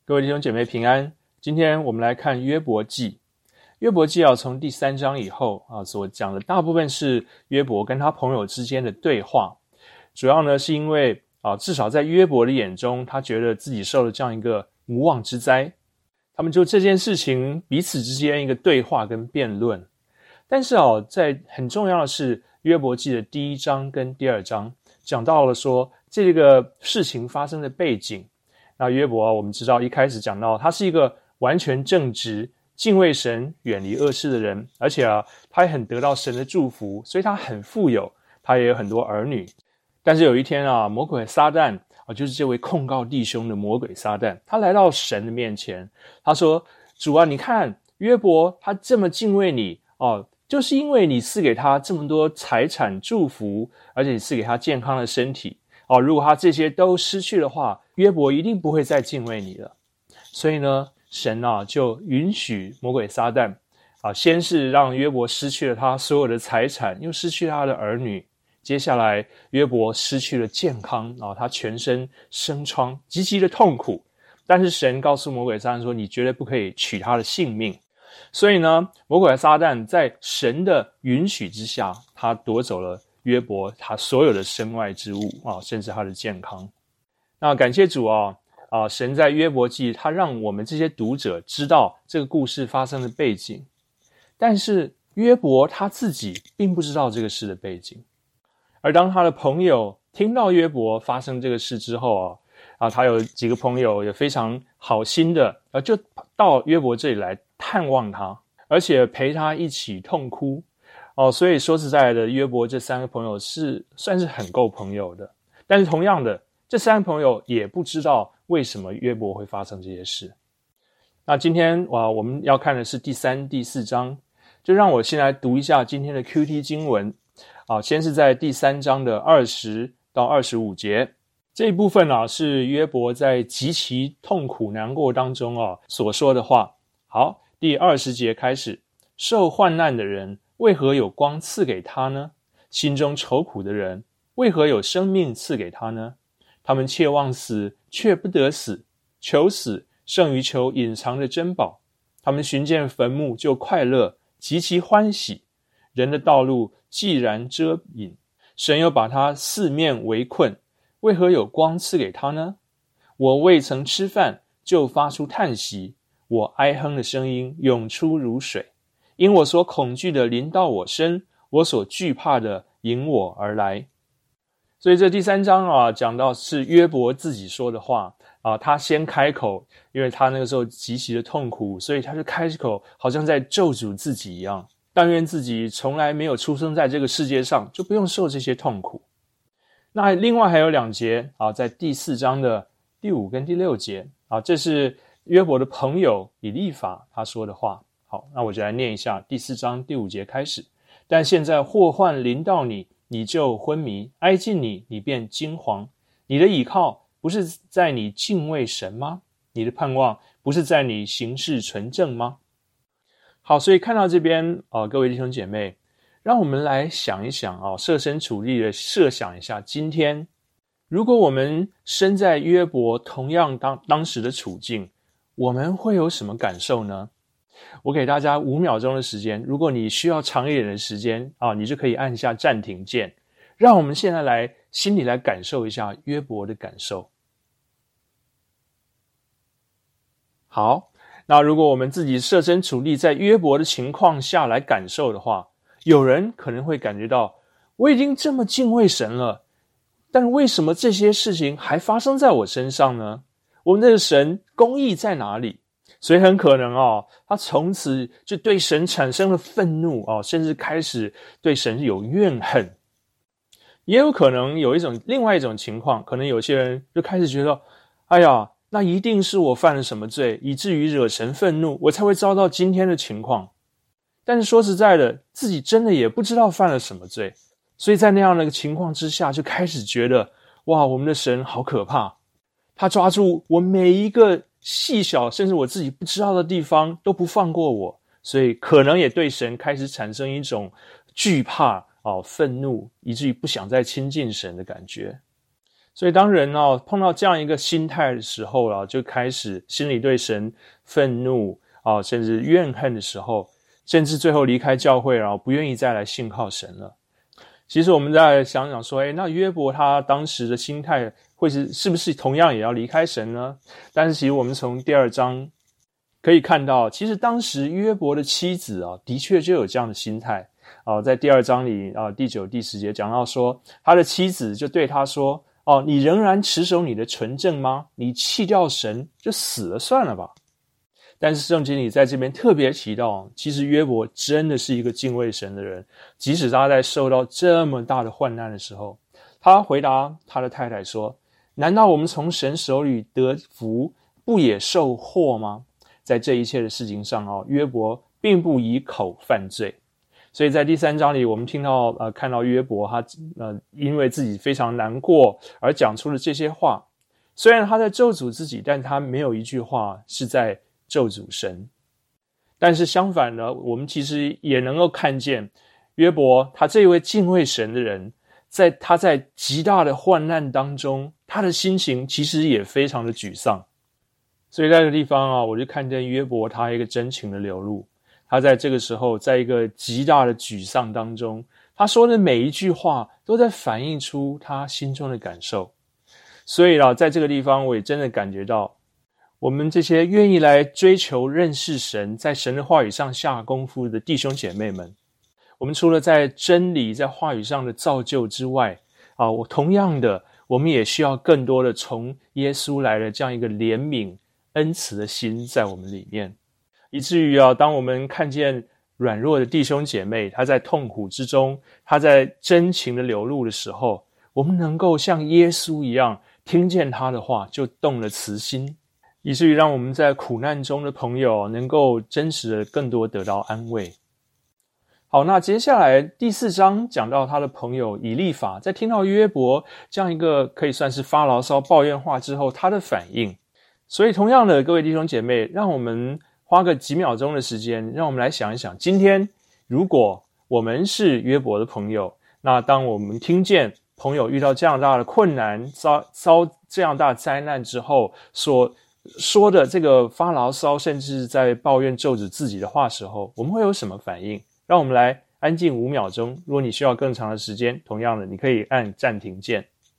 各位弟兄姐妹平安。今天我们来看约伯记。约伯记从第3章以后所讲的大部分是约伯跟他朋友之间的对话。主要呢是因为至少在约伯的眼中，他觉得自己受了这样一个无妄之灾。他们就这件事情彼此之间一个对话跟辩论。但是在很重要的是约伯记的第1章跟第2章讲到了说这个事情发生的背景。那约伯我们知道一开始讲到他是一个完全正直、敬畏神、远离恶事的人，而且他也很得到神的祝福，所以他很富有，他也有很多儿女。但是有一天魔鬼撒旦就是这位控告弟兄的魔鬼撒旦，他来到神的面前，他说：主啊，你看约伯他这么敬畏你就是因为你赐给他这么多财产祝福，而且你赐给他健康的身体如果他这些都失去的话，约伯一定不会再敬畏你了。所以呢，神就允许魔鬼撒旦先是让约伯失去了他所有的财产，又失去他的儿女。接下来约伯失去了健康他全身生疮，极其的痛苦。但是神告诉魔鬼撒旦说，你绝对不可以取他的性命。所以呢，魔鬼撒旦在神的允许之下，他夺走了约伯他所有的身外之物甚至他的健康。那感谢主神在约伯记他让我们这些读者知道这个故事发生的背景，但是约伯他自己并不知道这个事的背景。而当他的朋友听到约伯发生这个事之后他有几个朋友也非常好心的就到约伯这里来探望他，而且陪他一起痛哭所以说实在的，约伯这3个朋友算是很够朋友的。但是同样的，这3个朋友也不知道为什么约伯会发生这些事。那今天我们要看的是第3、第4章，就让我先来读一下今天的 QT 经文先是在第3章的20到25节。这一部分是约伯在极其痛苦难过当中所说的话。好，第20节开始，受患难的人为何有光赐给他呢？心中愁苦的人为何有生命赐给他呢？他们切望死，却不得死，求死胜于求隐藏的珍宝。他们寻见坟墓就快乐，极其欢喜。人的道路既然遮隐，神又把他四面围困，为何有光赐给他呢？我未曾吃饭，就发出叹息，我哀哼的声音涌出如水。因我所恐惧的临到我身，我所惧怕的迎我而来。所以这第3章讲到是约伯自己说的话他先开口，因为他那个时候极其的痛苦，所以他就开口好像在咒诅自己一样，但愿自己从来没有出生在这个世界上，就不用受这些痛苦。那另外还有2节在第4章的第5跟第6节这是约伯的朋友以利法他说的话。好，那我就来念一下第4章第5节开始。但现在祸患临到你，你就昏迷；挨近你，你便惊惶。你的倚靠不是在你敬畏神吗？你的盼望不是在你行事纯正吗？好，所以看到这边各位弟兄姐妹，让我们来想一想设身处地的设想一下，今天如果我们身在约伯同样当时的处境，我们会有什么感受呢？我给大家5秒钟的时间，如果你需要长一点的时间你就可以按下暂停键。让我们现在来心里来感受一下约伯的感受。好，那如果我们自己设身处地在约伯的情况下来感受的话，有人可能会感觉到，我已经这么敬畏神了，但为什么这些事情还发生在我身上呢？我们的神公义在哪里？所以很可能他从此就对神产生了愤怒甚至开始对神有怨恨。也有可能有另外一种情况，可能有些人就开始觉得，哎呀，那一定是我犯了什么罪，以至于惹神愤怒，我才会遭到今天的情况。但是说实在的，自己真的也不知道犯了什么罪，所以在那样的情况之下，就开始觉得，哇，我们的神好可怕，他抓住我每一个细小甚至我自己不知道的地方都不放过我，所以可能也对神开始产生一种惧怕愤怒，以至于不想再亲近神的感觉。 所以当人碰到这样一个心态的时候就开始心里对神愤怒甚至怨恨的时候，甚至最后离开教会不愿意再来信靠神了。其实我们再想想说，那约伯他当时的心态会是不是同样也要离开神呢？但是其实我们从第2章可以看到，其实当时约伯的妻子的确就有这样的心态在第2章里第9、第10节讲到说，他的妻子就对他说你仍然持守你的纯正吗？你弃掉神就死了算了吧。但是圣经里在这边特别提到，其实约伯真的是一个敬畏神的人，即使他在受到这么大的患难的时候，他回答他的太太说，难道我们从神手里得福不也受祸吗？在这一切的事情上约伯并不以口犯罪。所以在第3章里我们看到约伯他因为自己非常难过而讲出了这些话，虽然他在咒诅自己，但他没有一句话是在咒诅神。但是相反呢，我们其实也能够看见约伯他这一位敬畏神的人，他在极大的患难当中，他的心情其实也非常的沮丧。所以在这个地方我就看见约伯他一个真情的流露，他在这个时候在一个极大的沮丧当中，他说的每一句话都在反映出他心中的感受。所以在这个地方我也真的感觉到，我们这些愿意来追求认识神，在神的话语上下功夫的弟兄姐妹们，我们除了在真理在话语上的造就之外同样的我们也需要更多的从耶稣来的这样一个怜悯恩慈的心在我们里面，以至于当我们看见软弱的弟兄姐妹他在痛苦之中，他在真情的流露的时候，我们能够像耶稣一样听见他的话就动了慈心，以至于让我们在苦难中的朋友能够真实的更多得到安慰。好，那接下来第4章讲到他的朋友以利法在听到约伯这样一个可以算是发牢骚抱怨话之后他的反应。所以同样的各位弟兄姐妹，让我们花个几秒钟的时间，让我们来想一想，今天如果我们是约伯的朋友，那当我们听见朋友遇到这样大的困难，遭这样大的灾难之后所说的这个发牢骚甚至在抱怨咒诅自己的话时候，我们会有什么反应？让我们来安静5秒钟，如果你需要更长的时间，同样的你可以按暂停键。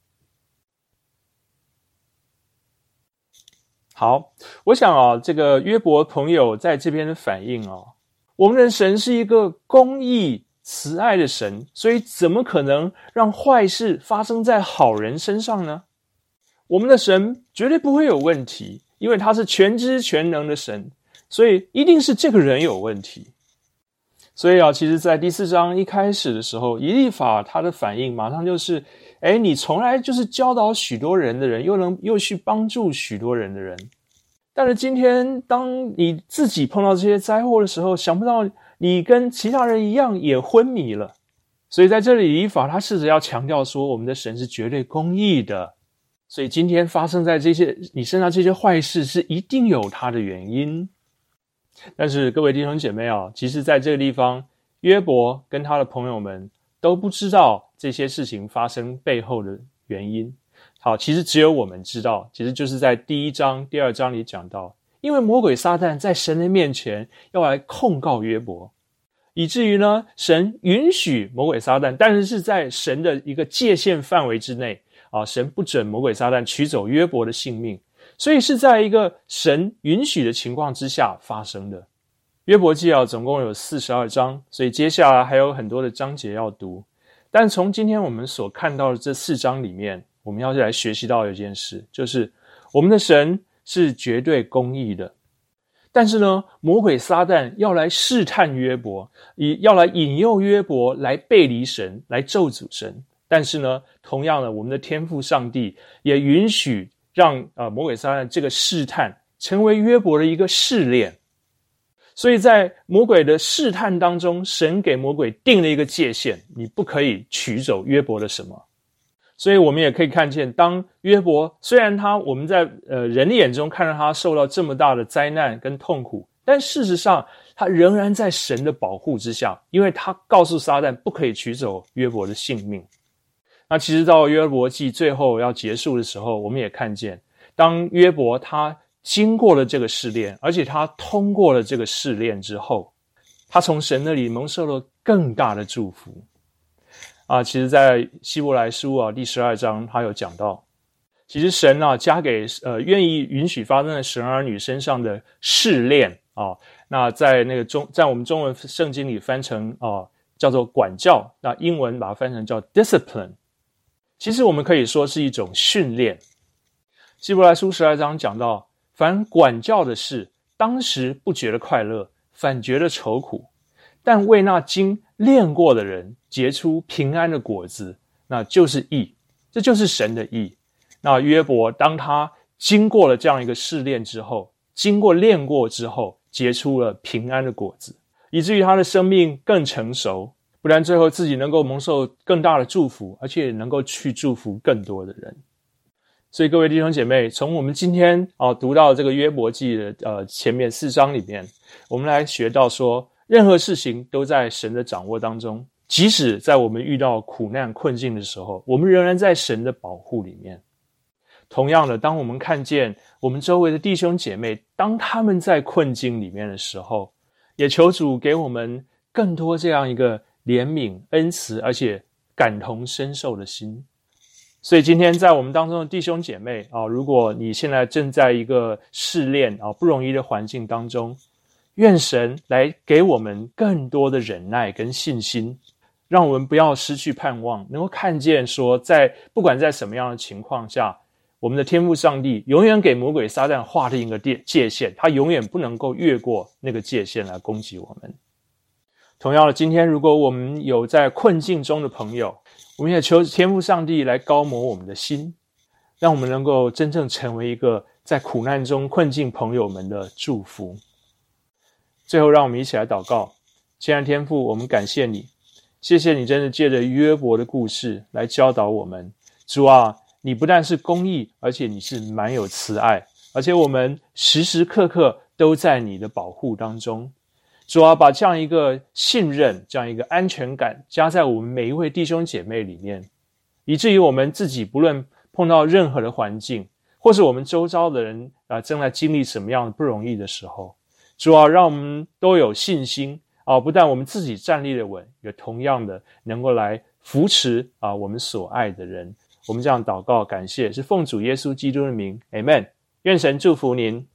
好，我想这个约伯朋友在这边的反应我们的神是一个公义慈爱的神，所以怎么可能让坏事发生在好人身上呢？我们的神绝对不会有问题，因为他是全知全能的神，所以一定是这个人有问题。所以其实在第4章一开始的时候，以利法他的反应马上就是你从来就是教导许多人的人，又去帮助许多人的人，但是今天当你自己碰到这些灾祸的时候，想不到你跟其他人一样也昏迷了。所以在这里以利法他试着要强调说，我们的神是绝对公义的，所以今天发生在你身上这些坏事是一定有它的原因。但是各位弟兄姐妹其实在这个地方，约伯跟他的朋友们都不知道这些事情发生背后的原因。好，其实只有我们知道，其实就是在第1章、第2章里讲到，因为魔鬼撒旦在神的面前要来控告约伯，以至于呢，神允许魔鬼撒旦，但是在神的一个界限范围之内神不准魔鬼撒旦取走约伯的性命，所以是在一个神允许的情况之下发生的。约伯记总共有42章，所以接下来还有很多的章节要读。但从今天我们所看到的这4章里面，我们要来学习到一件事，就是我们的神是绝对公义的。但是呢，魔鬼撒旦要来试探约伯，要来引诱约伯来背离神，来咒诅神。但是呢，同样的，我们的天父上帝也允许让魔鬼撒旦这个试探成为约伯的一个试炼。所以在魔鬼的试探当中，神给魔鬼定了一个界限，你不可以取走约伯的什么。所以我们也可以看见，当约伯虽然我们在人的眼中看到他受到这么大的灾难跟痛苦，但事实上他仍然在神的保护之下，因为他告诉撒旦不可以取走约伯的性命。 那其实到约伯记最后要结束的时候，我们也看见，当约伯他经过了这个试炼，而且他通过了这个试炼之后，他从神那里蒙受了更大的祝福。其实在希伯来书第12章他有讲到，其实神加给愿意允许发生在神儿女身上的试炼那在在我们中文圣经里翻成叫做管教，那英文把它翻成叫 discipline。其实我们可以说是一种训练。希伯来书12章讲到，凡管教的事，当时不觉得快乐，反觉得愁苦，但为那经练过的人结出平安的果子，那就是义，这就是神的义。那约伯当他经过了这样一个试炼之后，经过练过之后，结出了平安的果子，以至于他的生命更成熟，不然最后自己能够蒙受更大的祝福，而且能够去祝福更多的人。所以各位弟兄姐妹，从我们今天读到这个约伯记的前面4章里面，我们来学到说，任何事情都在神的掌握当中，即使在我们遇到苦难困境的时候，我们仍然在神的保护里面。同样的，当我们看见我们周围的弟兄姐妹，当他们在困境里面的时候，也求主给我们更多这样一个怜悯、恩慈，而且感同身受的心。所以今天在我们当中的弟兄姐妹如果你现在正在一个试炼不容易的环境当中，愿神来给我们更多的忍耐跟信心，让我们不要失去盼望，能够看见说不管在什么样的情况下，我们的天父上帝永远给魔鬼撒旦划定一个界限，他永远不能够越过那个界限来攻击我们。同样的，今天如果我们有在困境中的朋友，我们也求天父上帝来高摩我们的心，让我们能够真正成为一个在苦难中困境朋友们的祝福。最后让我们一起来祷告。亲爱的天父，我们感谢你，谢谢你真的借着约伯的故事来教导我们。主啊，你不但是公义，而且你是满有慈爱，而且我们时时刻刻都在你的保护当中。主啊，把这样一个信任，这样一个安全感加在我们每一位弟兄姐妹里面，以至于我们自己不论碰到任何的环境，或是我们周遭的人正在经历什么样的不容易的时候，主啊，让我们都有信心不但我们自己站立的稳，也同样的能够来扶持我们所爱的人。我们这样祷告感谢，是奉主耶稣基督的名 Amen。 愿神祝福您。